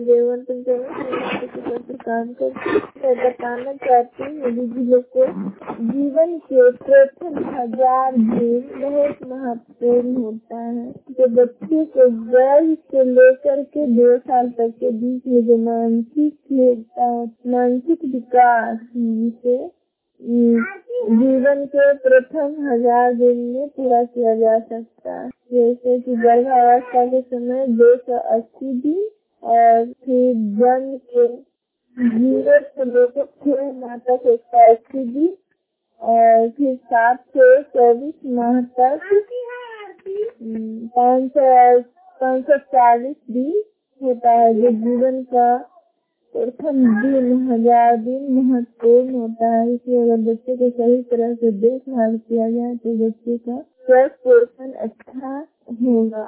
जेवन तुम काम करती मैं बताना चाहती हूँ दीदी लोग को जीवन के प्रथम 1000 दिन बहुत महत्वपूर्ण होता है। जो बच्चे को गर्भ से लेकर के 2 साल तक के बीच में जो मानसिक विकास जिसे जीवन के प्रथम 1000 दिन में पूरा किया जा सकता है। जैसे कि गर्भावस्था के समय 280 दिन और फिर जन्म के 0 से लेकर 6 माह तक 180 दिन और फिर 7 से 24 माह तक 540 दिन होता है। जो जीवन का प्रथम दिन 1000 दिन महत्वपूर्ण होता है। इसलिए अगर बच्चे को सही तरह से देखभाल किया जाए तो बच्चे का स्वास्थ्य पोषण अच्छा होगा।